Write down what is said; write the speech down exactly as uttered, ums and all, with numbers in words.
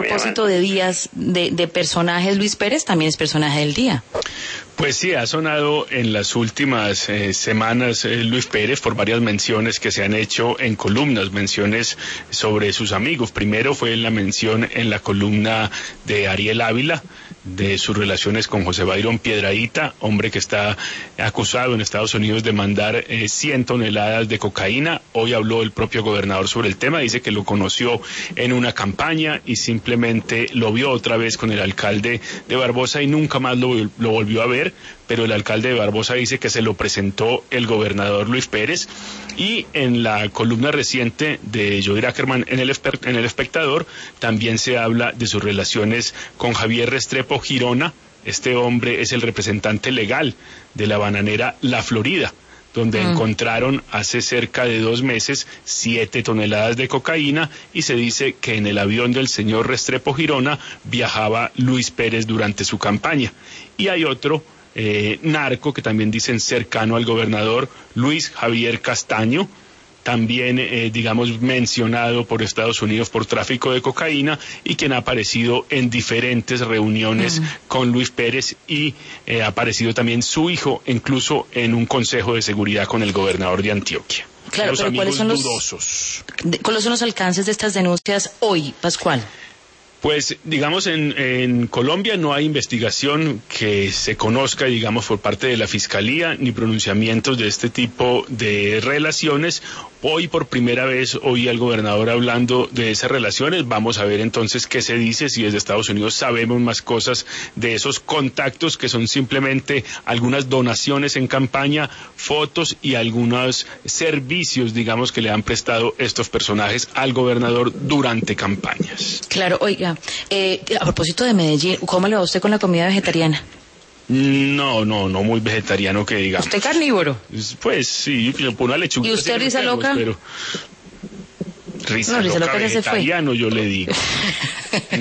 A propósito de días, de, de personajes, Luis Pérez también es personaje del día. Pues sí, ha sonado en las últimas eh, semanas eh, Luis Pérez por varias menciones que se han hecho en columnas, menciones sobre sus amigos. Primero fue la mención en la columna de Ariel Ávila, de sus relaciones con José Byron Piedrahíta, hombre que está acusado en Estados Unidos de mandar eh, cien toneladas de cocaína. Hoy habló el propio gobernador sobre el tema, dice que lo conoció en una campaña y simplemente lo vio otra vez con el alcalde de Barbosa y nunca más lo, lo volvió a ver, pero el alcalde de Barbosa dice que se lo presentó el gobernador Luis Pérez. Y en la columna reciente de Joel Ackerman en el, en el Espectador también se habla de sus relaciones con Javier Restrepo Girona. Este hombre es el representante legal de la bananera La Florida, donde mm. encontraron hace cerca de dos meses siete toneladas de cocaína, y se dice que en el avión del señor Restrepo Girona viajaba Luis Pérez durante su campaña. Y hay otro eh, narco que también dicen cercano al gobernador, Luis Javier Castaño, también, eh, digamos, mencionado por Estados Unidos por tráfico de cocaína y quien ha aparecido en diferentes reuniones mm. con Luis Pérez y eh, ha aparecido también su hijo, incluso en un consejo de seguridad con el gobernador de Antioquia. Claro, pero ¿cuáles son los, ¿cuáles son los alcances de estas denuncias hoy, Pascual? Pues, digamos, en, en Colombia no hay investigación que se conozca, digamos, por parte de la Fiscalía, ni pronunciamientos de este tipo de relaciones. Hoy, por primera vez, oí al gobernador hablando de esas relaciones. Vamos a ver entonces qué se dice, si desde Estados Unidos sabemos más cosas de esos contactos que son simplemente algunas donaciones en campaña, fotos y algunos servicios, digamos, que le han prestado estos personajes al gobernador durante campañas. Claro, oiga. Eh, a propósito de Medellín, ¿cómo le va a usted con la comida vegetariana? No, no, no muy vegetariano que diga. ¿Usted carnívoro? Pues sí, por una lechuga. ¿Y usted risa loca? Pero... Risa no, risa loca loca ya se fue. Vegetariano, yo le digo.